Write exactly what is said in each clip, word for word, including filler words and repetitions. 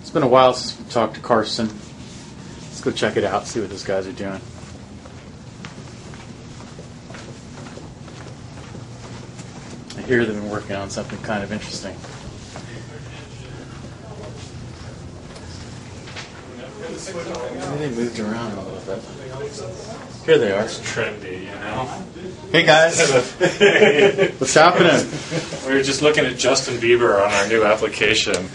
It's been a while since we talked to Carson. Let's go check it out, see what those guys are doing. I hear they've been working on something kind of interesting. Maybe they moved around a little bit. Here they are. It's trendy, you know. Hey guys, what's happening? We were just looking at Justin Bieber on our new application.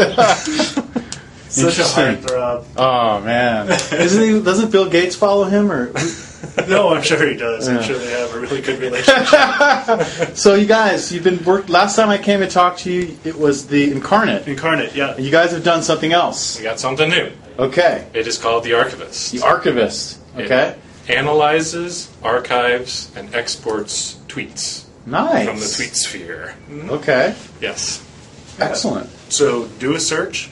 Such a heartthrob. Oh man, isn't he? Doesn't Bill Gates follow him? Or no, I'm sure he does. Yeah. I'm sure they have a really good relationship. So you guys, you've been work. Last time I came and talked to you, it was the Incarnate. Incarnate, yeah. You guys have done something else. We got something new. Okay. It is called The Archivist. The Archivist. Okay. It analyzes, archives, and exports tweets. Nice. From the tweet sphere. Okay. Yes. Excellent. So do a search,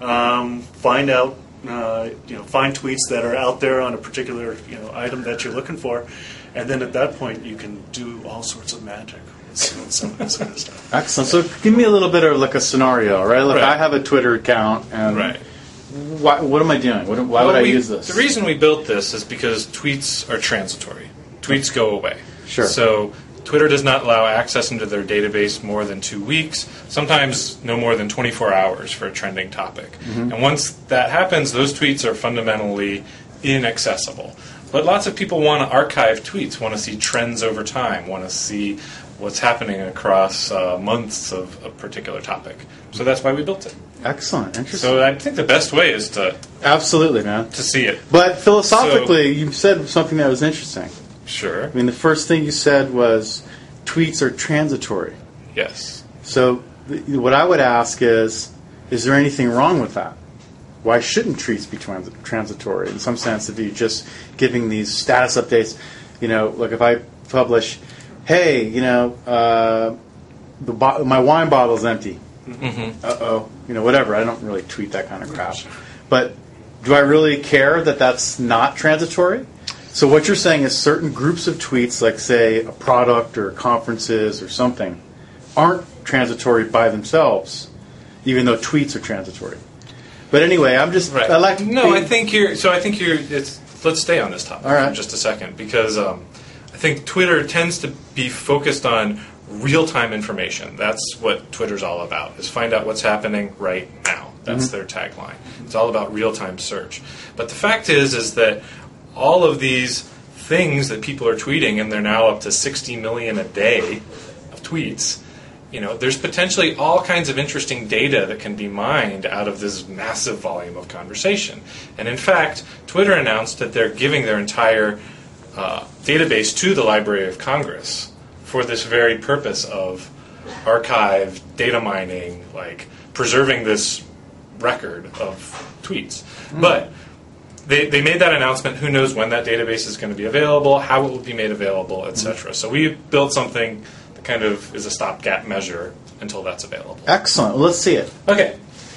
um, find out, uh, you know, find tweets that are out there on a particular, you know, item that you're looking for, and then at that point you can do all sorts of magic with some of this kind of stuff. Excellent. So give me a little bit of like a scenario, right? Look, Right. I have a Twitter account, and Right. why, what am I doing? What, why would Well, I we- use this? The reason we built this is because tweets are transitory. Tweets go away. Sure. So Twitter does not allow access into their database more than two weeks, sometimes no more than twenty-four hours for a trending topic. Mm-hmm. And once that happens, those tweets are fundamentally inaccessible. But lots of people want to archive tweets, want to see trends over time, want to see what's happening across uh, months of a particular topic. So that's why we built it. Excellent. Interesting. So I think the best way is to Absolutely, man. to see it. But philosophically, you said something that was interesting. Sure. I mean, the first thing you said was tweets are transitory. Yes. So th- what I would ask is, is there anything wrong with that? Why shouldn't tweets be trans- transitory? In some sense, if you're just giving these status updates, you know, like if I publish, hey, you know, uh, the bo- my wine bottle's empty. Mm-hmm. Uh-oh. You know, whatever. I don't really tweet that kind of crap. But do I really care that that's not transitory? So what you're saying is certain groups of tweets, like, say, a product or conferences or something, aren't transitory by themselves, even though tweets are transitory. But anyway, I'm just... Right. I like no, being- I think you're... So I think you're... It's, let's stay on this topic All right. for just a second, because um, I think Twitter tends to be focused on real-time information. That's what Twitter's all about, is find out what's happening right now. That's Mm-hmm. their tagline. It's all about real-time search. But the fact is, is that all of these things that people are tweeting, and they're now up to sixty million a day of tweets, you know, there's potentially all kinds of interesting data that can be mined out of this massive volume of conversation. And in fact, Twitter announced that they're giving their entire uh, database to the Library of Congress for this very purpose of archive, data mining, like preserving this record of tweets. Mm. But they, they made that announcement. Who knows when that database is going to be available, how it will be made available, et cetera. Mm. So we built something that kind of is a stopgap measure until that's available. Excellent. Well, let's see it. Okay.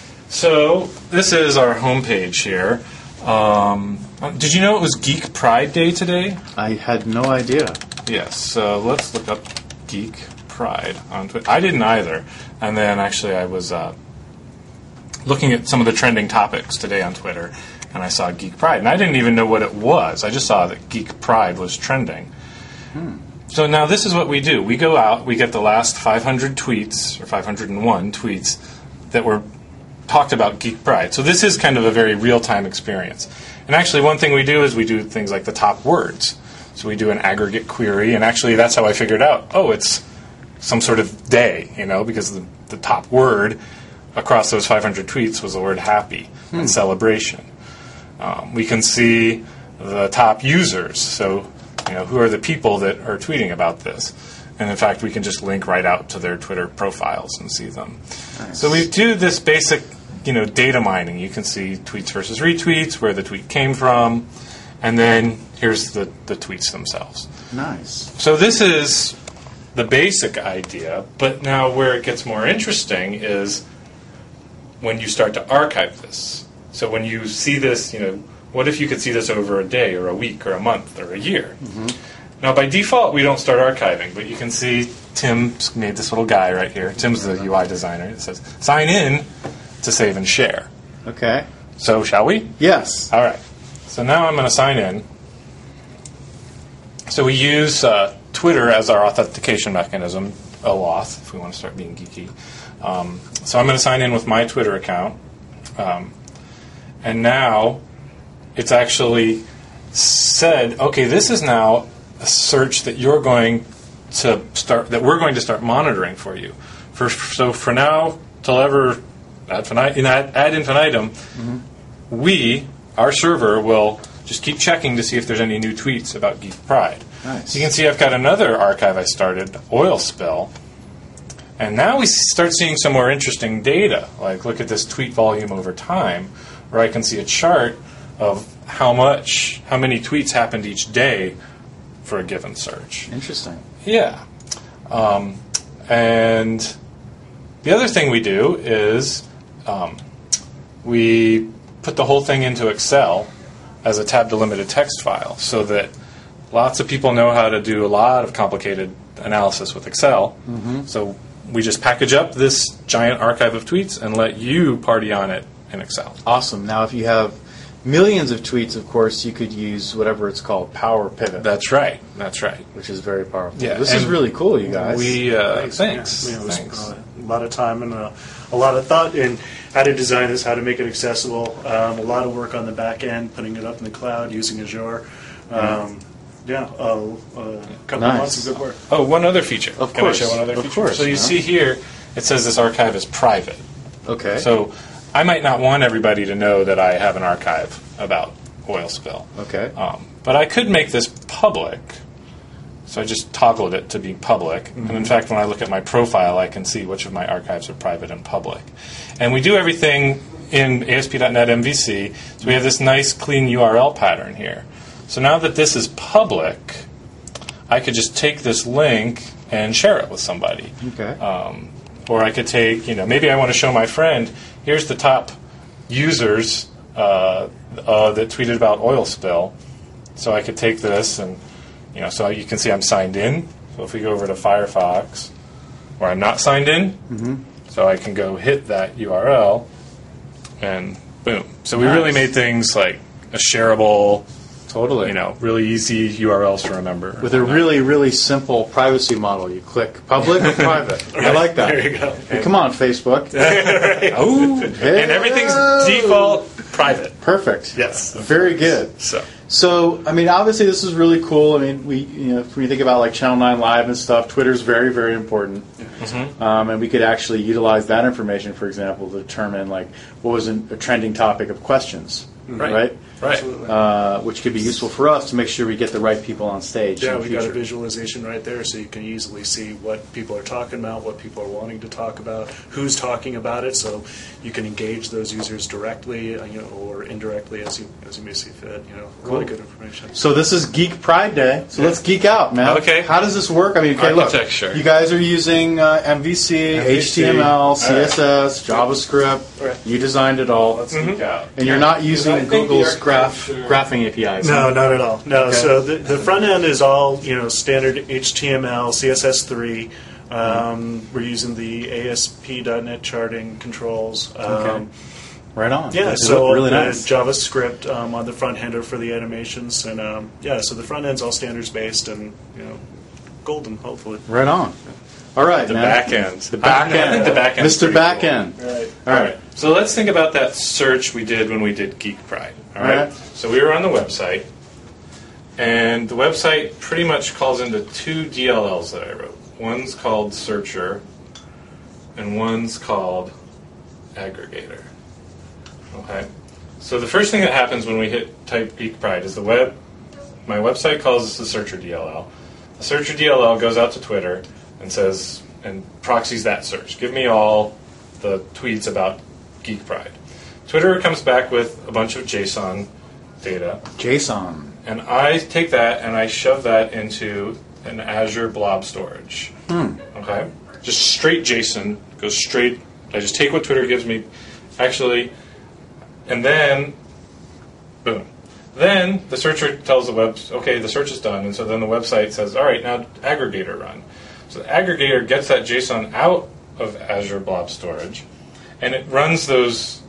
So this is our homepage here. Um, did you know it was Geek Pride Day today? I had no idea. Yes. So let's look up Geek Pride on Twitter. I didn't either. And then actually I was uh, looking at some of the trending topics today on Twitter, and I saw Geek Pride. And I didn't even know what it was. I just saw that Geek Pride was trending. Hmm. So now this is what we do. We go out, we get the last five hundred tweets, or five hundred one tweets, that were talked about Geek Pride. So this is kind of a very real-time experience. And actually one thing we do is we do things like the top words. So we do an aggregate query, and actually that's how I figured out, oh, it's some sort of day, you know, because the, the top word across those five hundred tweets was the word happy hmm. and celebration. Um, we can see the top users, so you know, who are the people that are tweeting about this. And in fact, we can just link right out to their Twitter profiles and see them. Nice. So we do this basic, you know, data mining. You can see tweets versus retweets, where the tweet came from, and then here's the, the tweets themselves. Nice. So this is the basic idea, but now where it gets more interesting is when you start to archive this. So when you see this, you know, what if you could see this over a day or a week or a month or a year? Mm-hmm. Now, by default, we don't start archiving, but you can see Tim made this little guy right here. Tim's the U I designer. It says, sign in to save and share. Okay. So shall we? Yes. All right. So now I'm going to sign in. So we use uh, Twitter as our authentication mechanism, OAuth, if we want to start being geeky. Um, so I'm going to sign in with my Twitter account. Um, and now it's actually said, okay, this is now a search that you're going to start, that we're going to start monitoring for you. For, so for now, till ever ad, infin- ad infinitum, mm-hmm. we, our server, will just keep checking to see if there's any new tweets about Geek Pride. Nice. So you can see I've got another archive I started, Oil Spill. And now we start seeing some more interesting data. Like, look at this tweet volume over time, where I can see a chart of how much, how many tweets happened each day for a given search. Interesting. Yeah. Um, and the other thing we do is um, we put the whole thing into Excel as a tab-delimited text file so that lots of people know how to do a lot of complicated analysis with Excel. Mm-hmm. So we just package up this giant archive of tweets and let you party on it in Excel. Awesome. Now, if you have millions of tweets, of course, you could use whatever it's called, Power Pivot. That's right. That's right. Which is very powerful. Yeah, this is really cool, you guys. We uh, Thanks. thanks. Yeah, we thanks. spent a lot of time and a, a lot of thought in how to design this, how to make it accessible. Um, a lot of work on the back end, putting it up in the cloud using Azure. Um, yeah, uh, a couple Nice. of months of good work. Oh, one other feature. Of Can course. I show one other Of feature? course, So you yeah. see here, it says this archive is private. Okay. So I might not want everybody to know that I have an archive about oil spill. Okay. Um, but I could make this public. So I just toggled it to be public. Mm-hmm. And in fact, when I look at my profile, I can see which of my archives are private and public. And we do everything in A S P dot net M V C. So we have this nice, clean U R L pattern here. So now that this is public, I could just take this link and share it with somebody. Okay. Um, or I could take, you know, maybe I want to show my friend, here's the top users uh, uh, that tweeted about oil spill. So I could take this and, you know, so you can see I'm signed in. So if we go over to Firefox, where I'm not signed in, mm-hmm. so I can go hit that U R L, and boom. So we Nice. really made things like a shareable, Totally. you know, really easy U RLs to remember. With a really, really simple privacy model. You click public or private. I like that. There you go. Hey, come on, Facebook. Oh, Hey. and everything's default private. Perfect. Yes. Very good. So So, I mean, obviously, this is really cool. I mean, we, you know, when you think about like Channel Nine Live and stuff, Twitter's very, very important, mm-hmm. um, and we could actually utilize that information, for example, to determine like what was an, a trending topic of questions, Right. right? right. Uh, which could be useful for us to make sure we get the right people on stage. Yeah, in the we got a future. visualization right there, so you can easily see what people are talking about, what people are wanting to talk about, who's talking about it, so you can engage those users directly, uh, you know, or indirectly as you as you may see fit. You know, Cool. really good information. So this is Geek Pride Day. So let's geek out, man. Okay. How does this work? I mean, okay, Architecture. look. You guys are using uh, M V C, M V C. H T M L, C S S, JavaScript. Right. You designed it all. Let's geek out. And you're not using I think Google's the graph architecture- graphing A P Is. No, not at all. No, Okay. so the, the front end is all you know standard H T M L, C S S three. Um, we're using the A S P dot net charting controls. Um, Okay. Right on. Yeah, They so look really uh, nice. JavaScript um, on the front ender for the animations, and um, yeah, so the front end's all standards based and you know golden, hopefully. Right on. All right, The man. back end. The back I, end. I think the back end. Mister Back End. Right. All right. So let's think about that search we did when we did Geek Pride. All right. All right. So we were on the website, and the website pretty much calls into two D L Ls that I wrote. One's called Searcher, and one's called Aggregator. Okay. So the first thing that happens when we hit type Geek Pride is the web. My website calls this the Searcher D L L. The Searcher D L L goes out to Twitter and says and proxies that search. Give me all the tweets about Geek Pride. Twitter comes back with a bunch of JSON data, JSON. and I take that and I shove that into an Azure blob storage. Hmm. Okay? Just straight JSON, goes straight. I just take what Twitter gives me. Actually, and then, boom. Then the searcher tells the web, okay, the search is done, and so then the website says, all right, now aggregator run. So the aggregator gets that JSON out of Azure blob storage, and it runs those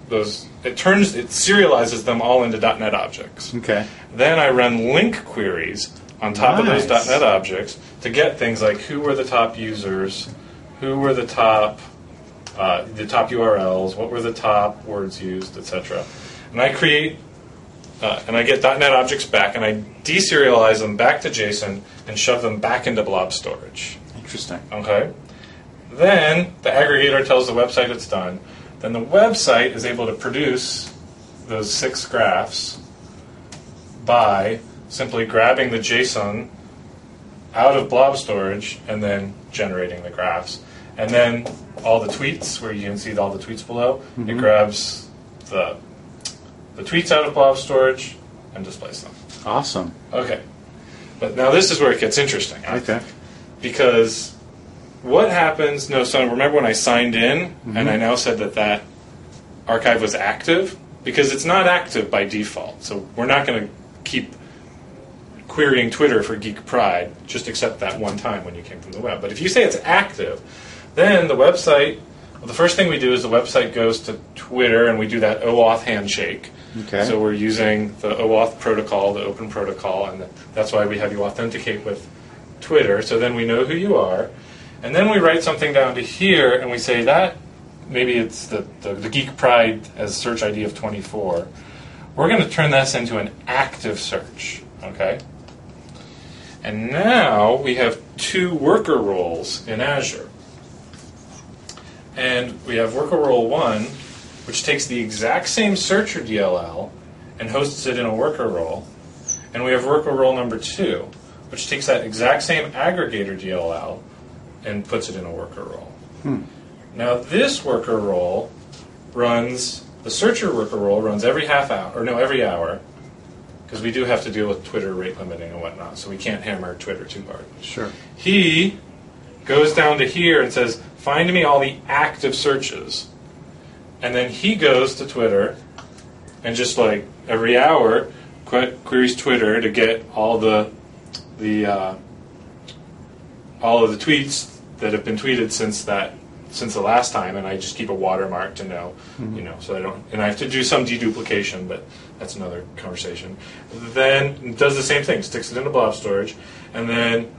those. It turns it serializes them all into .NET objects. Okay. Then I run link queries on top Nice. of those .NET objects to get things like who were the top users, who were the top uh, the top U R Ls, what were the top words used, et cetera. And I create uh, and I get .NET objects back, and I deserialize them back to JSON and shove them back into blob storage. Interesting. Okay. Then the aggregator tells the website it's done. Then the website is able to produce those six graphs by simply grabbing the JSON out of blob storage and then generating the graphs. And then all the tweets, where you can see all the tweets below, mm-hmm. it grabs the the tweets out of blob storage and displays them. Awesome. Okay. But now this is where it gets interesting. Okay. Because what happens, no, so remember when I signed in mm-hmm. and I now said that that archive was active? Because it's not active by default. So we're not going to keep querying Twitter for Geek Pride, just except that one time when you came from the web. But if you say it's active, then the website, well, the first thing we do is the website goes to Twitter and we do that OAuth handshake. Okay. So we're using the OAuth protocol, the open protocol, and that's why we have you authenticate with Twitter. So then we know who you are. And then we write something down to here and we say that, maybe it's the, the, the Geek Pride as search I D of twenty-four. We're going to turn this into an active search. Okay? And now we have two worker roles in Azure. And we have worker role one, which takes the exact same searcher D L L and hosts it in a worker role. And we have worker role number two, which takes that exact same aggregator D L L and puts it in a worker role. Hmm. Now this worker role runs, the searcher worker role runs every half hour, or no, every hour, because we do have to deal with Twitter rate limiting and whatnot, so we can't hammer Twitter too hard. Sure. He goes down to here and says, find me all the active searches. And then he goes to Twitter and just like every hour qu- queries Twitter to get all the the uh, all of the tweets that have been tweeted since that since the last time, and I just keep a watermark to know, mm-hmm. you know, so I don't, and I have to do some deduplication, but that's another conversation. Then it does the same thing, sticks it into blob storage, and then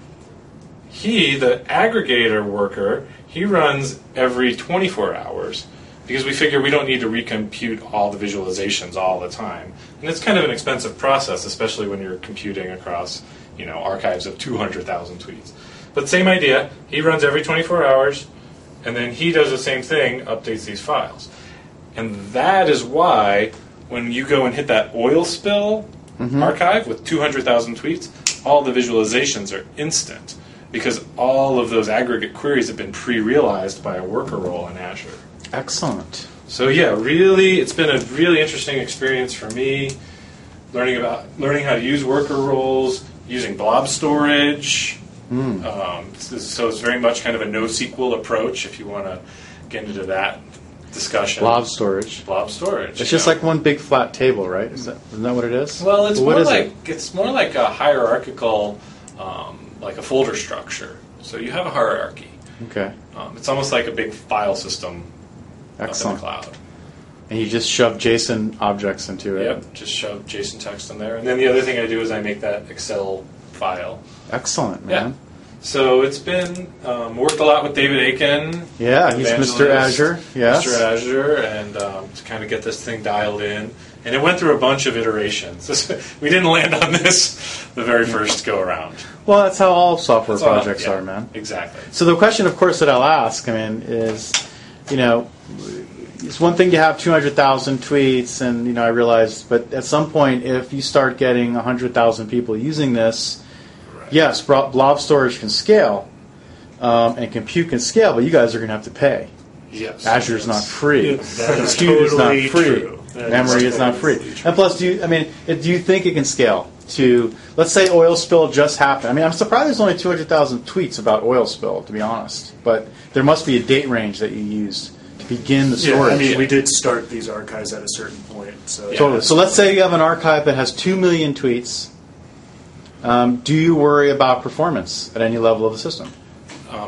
he, the aggregator worker, he runs every twenty-four hours. Because we figure we don't need to recompute all the visualizations all the time. And it's kind of an expensive process, especially when you're computing across, you know, archives of two hundred thousand tweets. But same idea, he runs every twenty-four hours, and then he does the same thing, updates these files. And that is why when you go and hit that oil spill mm-hmm. archive with two hundred thousand tweets, all the visualizations are instant. Because all of those aggregate queries have been pre-realized by a worker role in Azure. Excellent. So yeah, really, it's been a really interesting experience for me, learning about learning how to use worker roles, using blob storage. Mm. Um, so it's very much kind of a NoSQL approach if you want to get into that discussion. Blob storage. Blob storage. It's just know. like one big flat table, right? Is that isn't that what it is? Well, it's well, more like it? it's more like a hierarchical, um, like a folder structure. So you have a hierarchy. Okay. Um, it's almost like a big file system. Excellent. Up in the cloud. And you just shove JSON objects into it? Yep, just shove JSON text in there. And then the other thing I do is I make that Excel file. Excellent, man. Yeah. So it's been, um, worked a lot with David Aiken. Yeah, he's Mister Azure. Yes. Mister Azure, and um, to kind of get this thing dialed in. And it went through a bunch of iterations. We didn't land on this the very first go-around. Well, that's how all software that's projects all, yeah, are, man. Exactly. So the question, of course, that I'll ask, I mean, is, you know, it's one thing to have two hundred thousand tweets, and you know I realize, but at some point, if you start getting one hundred thousand people using this, right. yes, blob storage can scale, um, and compute can scale, but you guys are going to have to pay. Yes, Azure's yes. not free. Yeah, that is Compute is totally not free. True. Memory is, is not totally free. True. And plus, do you? I mean, do you think it can scale to? Let's say oil spill just happened. I mean, I'm surprised there's only two hundred thousand tweets about oil spill, to be honest. But there must be a date range that you use to begin the storage. Yeah, I mean, we did start these archives at a certain point. So yeah. Totally. So let's say you have an archive that has two million tweets. Um, do you worry about performance at any level of the system? Um,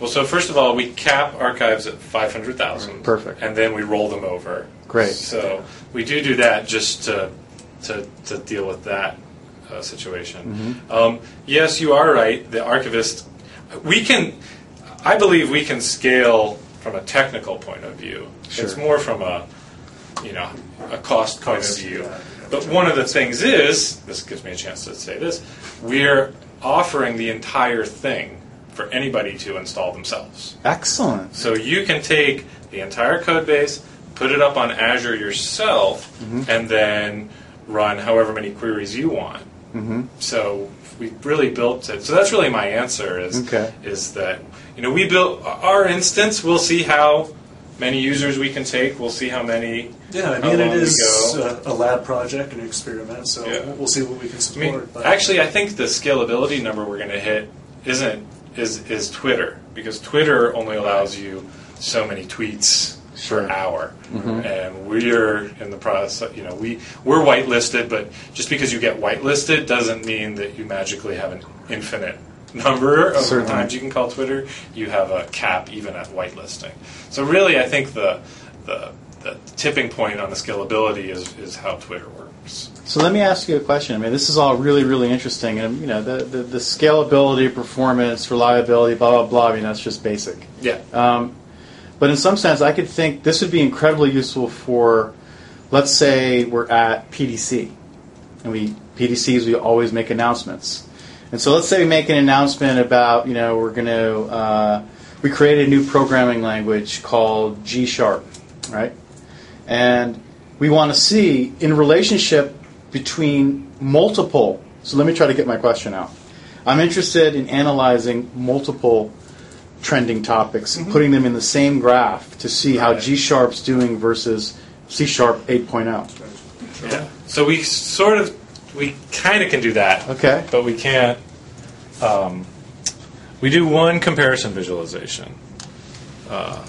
Well, so first of all, we cap archives at five hundred thousand. Perfect. And then we roll them over. Great. So we do do that just to to, to deal with that uh, situation. Mm-hmm. Um, yes, you are right. The archivist, we can, I believe we can scale from a technical point of view. Sure. It's more from a, you know, a cost point Cost, of view. yeah. But one of the things is, this gives me a chance to say this, we're offering the entire thing for anybody to install themselves. Excellent. So you can take the entire code base, put it up on Azure yourself, Mm-hmm. and then run however many queries you want. Mm-hmm. So we really built it. So that's really my answer is, Okay. is that, you know, we built our instance, we'll see how many users we can take, we'll see how many, Yeah, I how mean, long it we is go. a, a lab project, an experiment, so Yeah. we'll see what we can I support. mean, but actually, I think the scalability number we're going to hit isn't is is Twitter, because Twitter only allows you so many tweets Sure. per hour, and we're in the process. You know, we we're whitelisted, but just because you get whitelisted doesn't mean that you magically have an infinite number of Certainly. times you can call Twitter. You have a cap even at whitelisting. So really, I think the the the tipping point on the scalability is is how Twitter works. So let me ask you a question. I mean, this is all really, really interesting, and you know, the the, the scalability, performance, reliability, blah blah blah. I mean, that's just basic. Yeah. Um, but in some sense, I could think this would be incredibly useful for, let's say, we're at P D C, and we P D Cs we always make announcements, and so let's say we make an announcement about, you know, we're going to uh, we created a new programming language called G Sharp, right? And we want to see in relationship between multiple. So let me try to get my question out. I'm interested in analyzing multiple trending topics and putting them in the same graph to see how Right. G Sharp's doing versus C Sharp eight point oh. Yeah. So we sort of, we kind of can do that. Okay. But we can't. Um, we do one comparison visualization. Uh,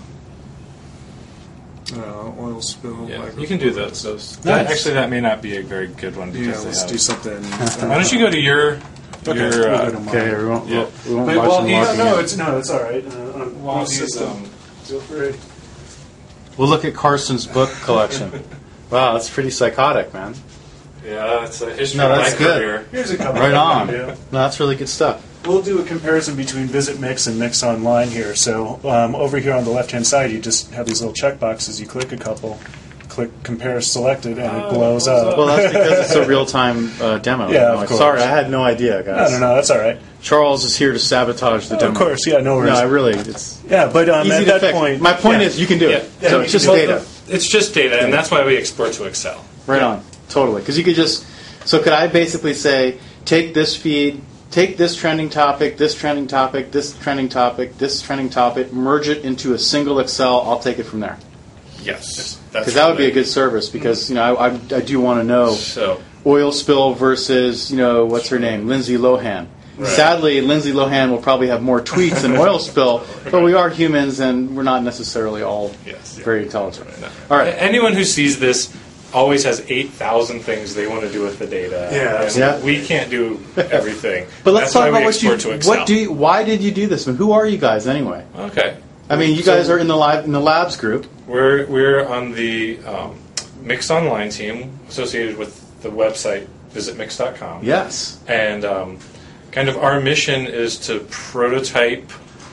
Uh, oil spill. yeah, microphone. you can do those. those. That, Nice. actually, that may not be a very good one because Yeah, they let's have. do something. Why don't you go to your Okay, your? we'll Uh, go to mine. Okay, we won't, Yeah. we won't But watch while them he's- logging no, in. it's no, it's all right. Uh, on while on he's, system, um, feel free. We'll look at Carson's book collection. Wow, that's pretty psychotic, man. yeah, it's a history No, of my that's good. career. Here's a couple. Right of on. them, No, yeah. that's really good stuff. We'll do a comparison between Visit Mix and Mix Online here. So um, over here on the left-hand side, you just have these little check boxes. You click a couple, click Compare Selected, and it blows up. Well, that's because it's a real-time uh, demo. Yeah, of No, course. Sorry, I had no idea, guys. I don't know. That's all right. Charles is here to sabotage the Oh, demo. of course, yeah, no worries. No, I really, it's yeah, but um, easy at to that fix. point, My point yeah. is, you can do it. Yeah. So Yeah, it's just well, data. It's just data, and that's why we export to Excel. Right on. Totally. Because you could just. So could I basically say, take this feed, take this trending topic, this trending topic, this trending topic, this trending topic, merge it into a single Excel. I'll take it from there. Yes, Because that would be a good service. Because you know, I, I, I do want to know So oil spill versus you know what's her name, Lindsay Lohan. Right. Sadly, Lindsay Lohan will probably have more tweets than oil spill, but we are humans and we're not necessarily all Yes. very intelligent. No. All right. Anyone who sees this always has eight thousand things they want to do with the data. Yeah. And Yeah. we can't do everything. But let's That's why talk about we what you. export to Excel. What do you? Why did you do this? I mean, who are you guys anyway? Okay. I mean, you So- guys are in the live in the labs group. We're we're on the um, Mix Online team associated with the website visit mix dot com. Yes. And um, kind of our mission is to prototype,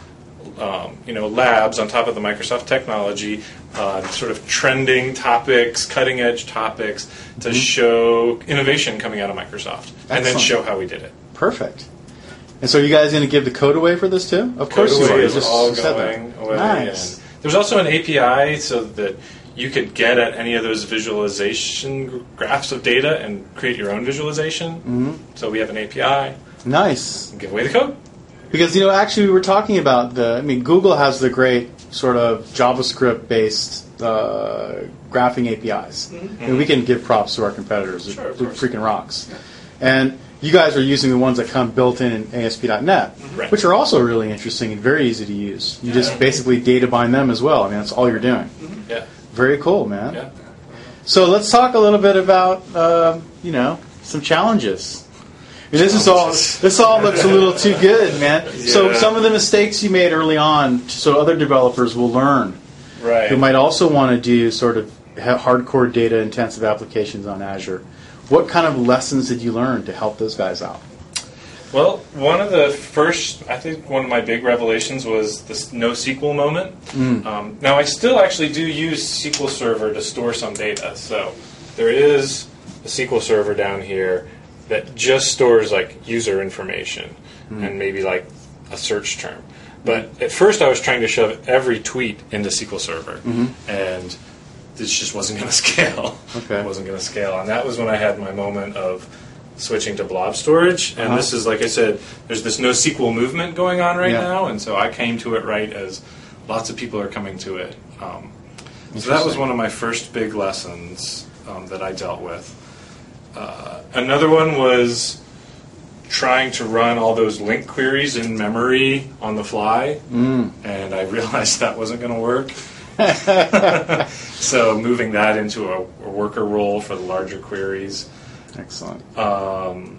um, you know, labs on top of the Microsoft technology, uh, sort of trending topics, cutting edge topics, to show innovation coming out of Microsoft, and then Excellent. show how we did it. Perfect. And so, are you guys going to give the code away for this too? Of course Code you are. away You is just all said that. going away. Nice. And there's also an A P I so that you could get at any of those visualization graphs of data and create your own visualization. Mm-hmm. So we have an A P I. Nice. Give away the code. Because you know, actually, we were talking about the. I mean, Google has the great sort of JavaScript-based uh, graphing A P Is, Mm-hmm. and we can give props to our competitors. Sure, of it course. freaking rocks. And you guys are using the ones that come built in in A S P dot net, Right. which are also really interesting and very easy to use. You just basically data bind them as well. I mean, that's all you're doing. Yeah. Very cool, man. Yeah. So let's talk a little bit about uh, you know some challenges. This is all. This all looks a little too good, man. So Yeah. some of the mistakes you made early on, so other developers will learn, Right. who might also want to do sort of ha- hardcore data-intensive applications on Azure. What kind of lessons did you learn to help those guys out? Well, one of the first, I think one of my big revelations was this NoSQL moment. Um, now, I still actually do use S Q L Server to store some data. So there is a S Q L Server down here that just stores like user information and maybe like a search term. But at first I was trying to shove every tweet into S Q L Server. And this just wasn't going to scale. Okay. It wasn't going to scale. And that was when I had my moment of switching to blob storage. And Uh-huh. this is, like I said, there's this NoSQL movement going on right Yeah. now. And so I came to it right as lots of people are coming to it. Um, so that was Interesting. one of my first big lessons um, that I dealt with. Uh, another one was trying to run all those link queries in memory on the fly. Mm. And I realized that wasn't going to work. So moving that into a, a worker role for the larger queries. Excellent. Um,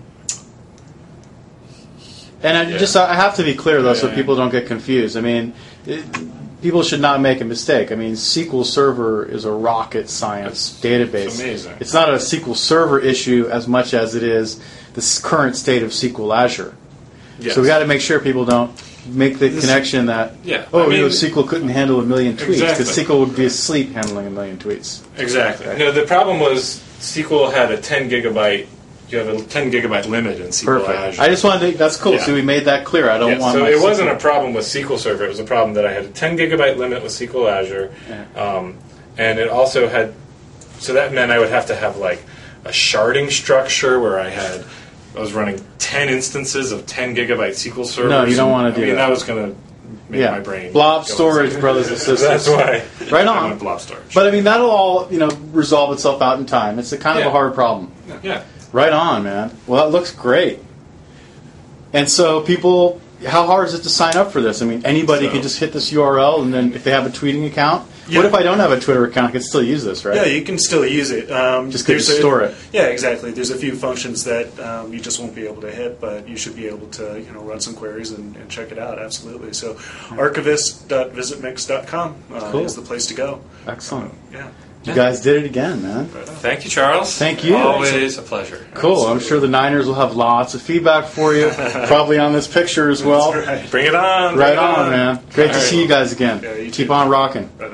And I Yeah. just I have to be clear though, so Yeah. people don't get confused. I mean, it, people should not make a mistake. I mean, S Q L Server is a rocket science database. it's amazing. It's not a S Q L Server issue as much as it is the s- current state of S Q L Azure. yes. So we got to make sure people don't make the This- connection that Yeah, oh, I mean- you know, S Q L couldn't handle a million tweets because Exactly. S Q L would be asleep handling a million tweets. Exactly. No, the problem was S Q L had a ten gigabyte. You have a ten gigabyte limit in S Q L Perfect. Azure. I just wanted to. That's cool. Yeah. So we made that clear. I don't Yeah, want. so my it S Q L wasn't a problem with S Q L Server. It was a problem that I had a ten gigabyte limit with S Q L Azure, um, and it also had. So that meant I would have to have like a sharding structure where I had. I was running ten instances of ten gigabyte S Q L servers. No, you don't and, wanna do I mean, that. that was going to make Yeah. my brain. Blob go storage, insane. brothers and sisters. That's why. Right I on. went blob storage. But I mean, that'll all you know resolve itself out in time. It's a kind of Yeah. a hard problem. yeah. Right on, man. Well, that looks great. And so, people, how hard is it to sign up for this? I mean, anybody So- can just hit this U R L, and then if they have a tweeting account, Yeah. what if I don't have a Twitter account? I can still use this, right? Yeah, you can still use it. Um, Just couldn't there's a- store it. Yeah, exactly. There's a few functions that um, you just won't be able to hit, but you should be able to, you know, run some queries and, and check it out. Absolutely. So, archivist dot visit mix dot com uh, Cool. is the place to go. Excellent. Yeah. You guys did it again, man. Right on. Thank you, Charles. Thank you. Always a pleasure. Cool. I'm sure the Niners will have lots of feedback for you, probably on this picture as well. That's right. Bring it on. Right bring it on, man. Great All to right. see you guys again. Yeah, you Keep too. on rocking. Right on.